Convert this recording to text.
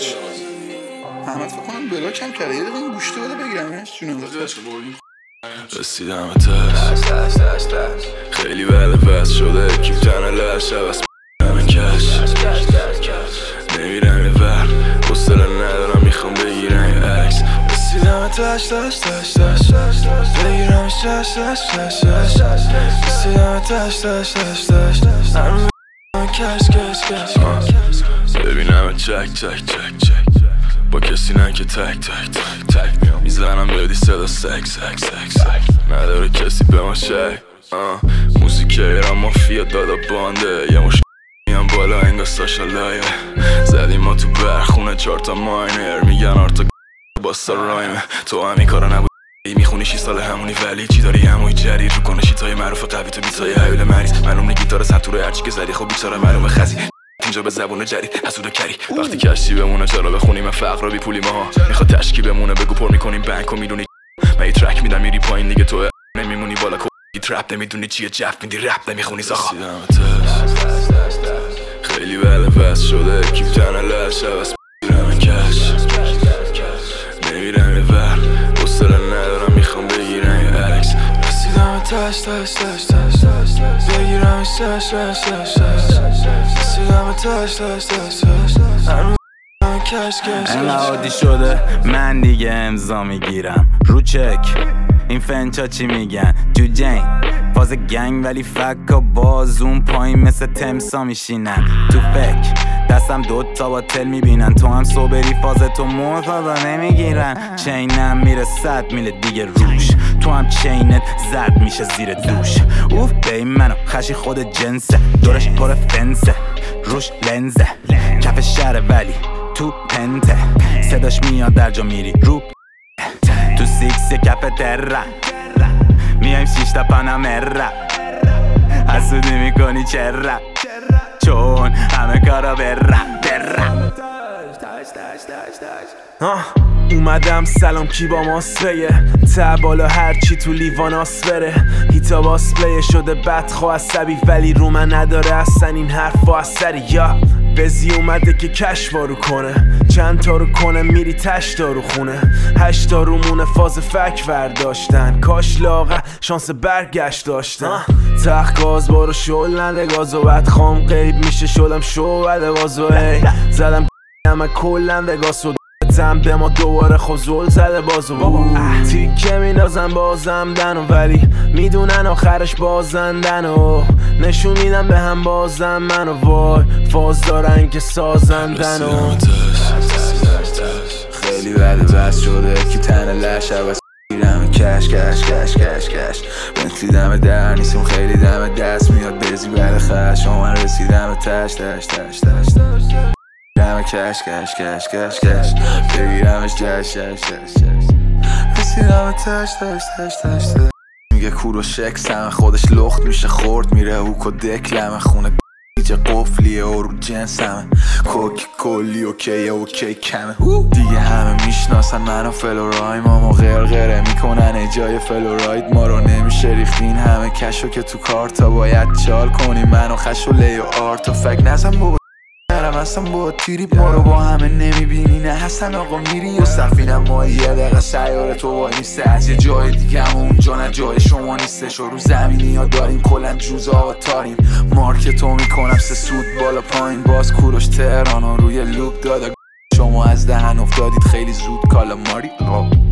کش احمد فکر کنم بلاک هم کرده. یه دقیقه این گوشته بده بگیرمش جونم. رسیدم تست خیلی بعد بس شده کیف تنه لش عوض همه کش نمیرم یه ور حوصله ندارم میخوام بگیرم یه عکس. رسیدم تش بگیرم رسیدم تش کش ببینم چک با کسی نه که تک میزنم بدی صدا سک نداره کسی به ما شک. موزیک ایران مافیا دادا بانده یه مشکل میان بالا انگار ساشا لایه زدیم ما تو برخونه 4 تا ماینر میگن آرتا باستا رایمه. تو همین کارا نبود میخونی 6 سال همونی ولی چی داری همونی جریر رو کنه شیتای معروف قوی تو بیتای حیول مریض معلوم نی گیتار سنتوره هرچی که زدی خب بیچاره معلومه خزی اینجا به زبون جدید حسود کری وقتی کشتی بمونه چرا بخونیم فقر بی پولی ماها میخواد تشکی بمونه بگو پر میکنیم بانکو میدونی من یه ترک میدم میری پایین دیگه تو نمیمونی بالا کوی ترپ نمیدونی چیه جف میدی رپ نمیخونی زاخا. خیلی بعد بس شده کیف تنه لش عوض میرم کش نمیرم یه ور حوصله ندارم میخوام بگیرم یه عکس. رسیدم تش بگیرم رسیدم تش انقدر عادی شده من دیگه امضا میگیرم رو چک این فنچا چی میگن جو جنگ فاز گنگ ولی فکا بازون پایین مثل تمسا میشینن تو فکر دستم 2 تا باطل میبینن تو هم صبری فاز تو مرتضا نمیگیرن چینم میره 100 میل دیگه روش تو هم چینت زرد میشه زیر دوش اوف به منو خشی خود جنسه دورش پر فنسه روش لنزه کف شهر ولی تو پنته صداش میاد در جا میری رو تو سیکس کف تره میایم 6 تا پانامره حسودی میکنی چرا چون همه کارا برم اومدم سلام کی با ماست بگه ته بالا هرچی تو لیوان آس بره هیتا باس پلی شده بدخواه عصبی ولی رو من نداره اصلا این حرفا اثری یا بزی اومده که کش بارو کنه چند تا رو کنه میری 8 تا رو خونه 8 تا رو مونه فاز فک ورداشتن کاش لاغه شانس برگشت داشتن تخت گاز بارو شل نده گازو بد خام قیب میشه شدم شو بده بازو ای زدم همه کلن وگاسو تم به ما دوباره خوزول زده بازو تیکه میندازم بازم دنو ولی میدونن آخرش بازندن و نشون میدم به هم بازم منو وای فاز دارن که سازندن و خیلی بعد بس شده کی تنه لش عوض میرم کش بنتلی دم در نیستیم خیلی دم دست میاد بزی بعد خش من رسیدم تش دم کش بگیرمش جش رسیدم تش میگه کورو شکس همه خودش لخت میشه خورد میره هوک و دکلمه خونه ایجا قفلیه و رو جنس همه کوک کلی اوکی کمه دیگه همه میشناسن منو فلورایم اما غرغره میکنن ایجای فلوراید ما رو نمیشه ریختین همه کشو که تو کارتا باید چال کنی منو خش و لی و آرت و فک نزم بابا نرم هستم با تیری ما رو با همه نمیبینی نه هستن آقا میری و سفینم ما یه دقیقه سیاره تو وای نیسته از یه جای دیگه هم اونجا نه جای شما نیستش و رو زمینی ها داریم کلن جوزا و تاریم مارکتو میکنم 3 سود بالا پایین باز کوروش تهران و روی لوب داده شما از دهن افتادید خیلی زود کالا ماری